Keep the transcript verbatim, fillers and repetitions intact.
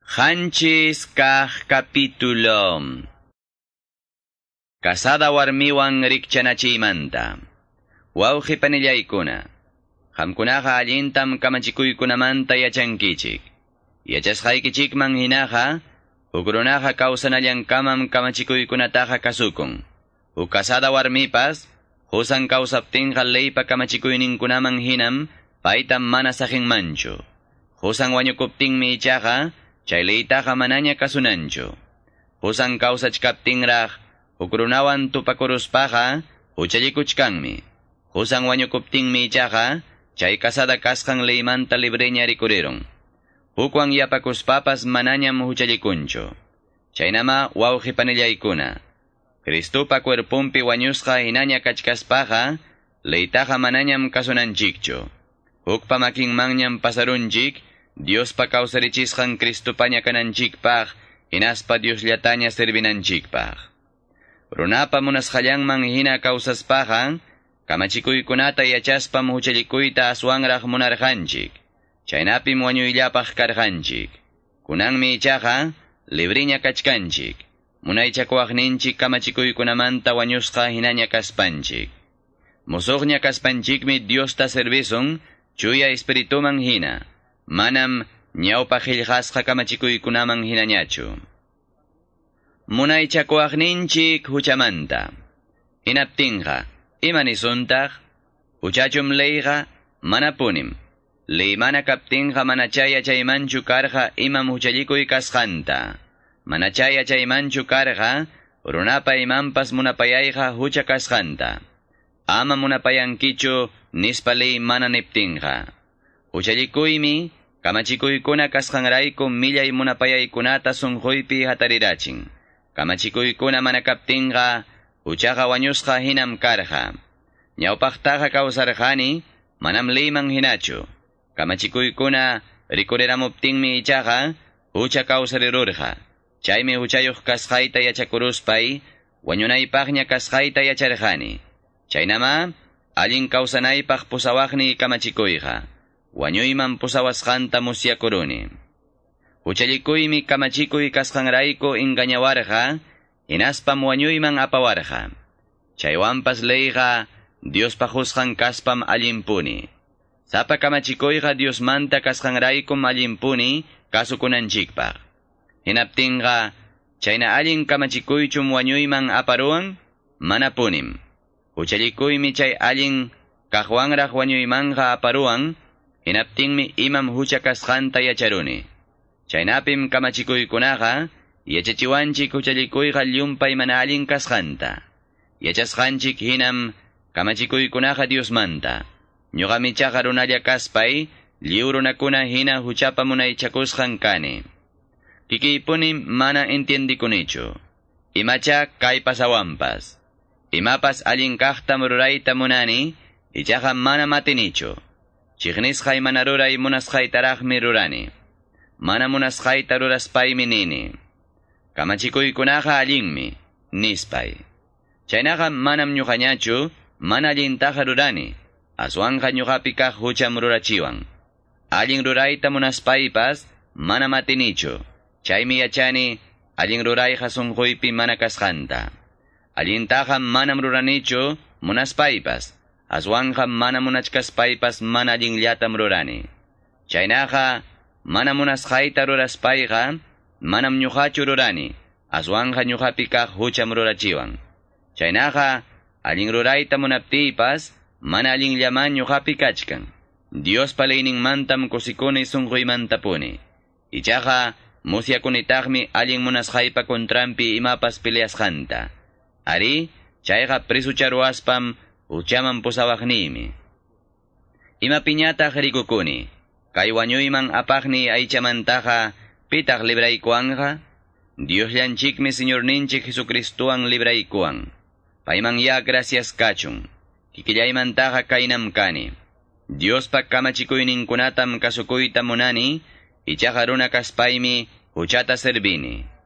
Hanchis kah capítulo. Casada warmiwan rikchanachiymanta. Wawqi panillaykuna. Qamkunaqa allintam kamachikuykunamanta yachankichik. Yachasqaykichikman hinaqa, huk runaqa kawsanallankamam kamachikuykunataqa kasukun. Huk casada warmipas, husan kawsaptinqa leypa kamachikuyninkunaman hinam, paytam mana saqinmanchu. Husan wañukuptinmi ichaqa, chay leytaqa manaña kasunanchu. Husan kawsachkaptinraq, huk runawan tupakuruspaqa, huchallikuchkanmi. Husan wañukuptinmi ichaqa, chay casada kasqan leymanta libreña rikuriron. Hukwan yapakuspapas manañam huchallikunchu. Chaynama wawqi panillaykuna. Cristupa cuerpumpi wañusqa hinaña kachkaspaqa, leytaqa manañam kasunanchikchu. Hukpa makinmanñam pasarunchik, Diospa kawsarichisqan Cristupaña kananchikpaq, hinaspa Diosllataña servinanchikpaq. Runapa munasqallanman hina kawsaspaqa, kamachikuykunata yachaspam huchallikuyta aswanraq munarqanchik. Chaynapim wañuyllapaq karqanchik. Kunanmi ichaqa, libriña kachkanchik. Munaychakuaqninchik kamachikuykunamanta wañusqa hinaña kaspanchik. Musuqña kaspanchikmi Diosta servisun, chuya espirituman hina. Manam ñawpa qillqasqa kamachikuykunaman hinañachu. Munaychakuaqninchik huchamanta. Hinaptinqa, imanisuntaq, huchachum leyqa, mana punim. Ley mana kaptinqa mana chaya chaymanchu karqa imam huchallikuy kasqanta. Mana chaya chaymanchu karqa, runapa imanpas munapayayqa hucha kasqanta. Ama munapayankichu nispa ley mana niptinqa. Huchallikuymi, kamachikuykuna kasqanrayku millay munapayaykunata sunquypi hatarirachin. Kamachikuykuna mana kaptinqa, huchaqa wañusqa hinam karqa. Ñawpaqtaqa kawsarqani, manam leyman hinachu. Kamachikuykuna rikureramuptinmi ichaqa, hucha kawsarirurqa. Chaymi huchayuq kasqayta yachakuruspay, wañunaypaqña kasqayta yacharqani. Chaynama, allin kawsanaypaq pusawaqni kamachikuyqa. Wañuyman pusawasqanta musyakuruni. Huchallikuymi kamachikuy kasqanrayku engañawarqa, hinaspam wañuyman apawarqa. Chaywanpas leyqa, Diospa husqan kaspam allimpuni. Sapa kamachikuyqa Diosmanta kasqanraykum allimpuni, kasukunanchikpaq. Hinaptinqa, chayna allin kamachikuychum wañuyman aparuan, mana punim. Huchallikuymi chay allin kaqwanraq wañuymanqa aparuan, hinaptinmi imam hucha kasqanta yacharuni. Chaynapim kamachikuykunaqa, yachachiwanchik huchallikuyqa llumpay mana allin kasqanta. Yachasqanchik hinam, kamachikuykunaqa Diosmanta. Ñuqamichaqa runalla kaspay, lliw runakuna hina huchapa munaychakusqan kani. Kikiypunim mana entiendikunichu. Imacha kay pasawanpas. Imapas allin kaqtam rurayta munani, ichaqa mana matinichu. Chiqnisqay mana ruray munasqaytaraqmi rurani. Mana munasqayta ruraspaymi nini. Kamachikuykunaqa allinmi, nispay. Chaynaqa manam ñuqañachu, mana allintaqa rurani. Aswanqa ñuqapi kaq hucham rurachiwan. Allin rurayta munaspaypas, mana matinichu. Chaymi yachani, allin rurayqa sunquypi mana kasqanta. Allintaqa manam ruranichu, munaspaypas. Aswanqa mana munachkaspaypas mana allinllatam rurani. Chaynaqa, mana munasqayta ruraspayqa, manam ñuqachu rurani. Aswanqa ñuqapi kaq hucham rurachiwan. Chaynaqa, allin rurayta munaptiypas, mana allinllaman ñuqapi kachkan. Diospa leyninmantam kusikuni sunquymantapuni. Ichaqa, musyakunitaqmi allin munasqaypa kontrampi imapas peleasqanta. Ari, chayqa prisucharuaspam, huchaman pusawaqnimi. Ima piñataq rikukuni. Kay wañuyman apaqni aychamantaqa pitaq libraykuanqa. Diosllanchikmi Señorninchik Jesucristuwan libraykuan. Payman ya gracias kachun. Kikillaymantaqa kaynam kani. Diospa kamachikuyninkunatam kasukuyta munani, ichaqa runa kaspaymi huchata servini.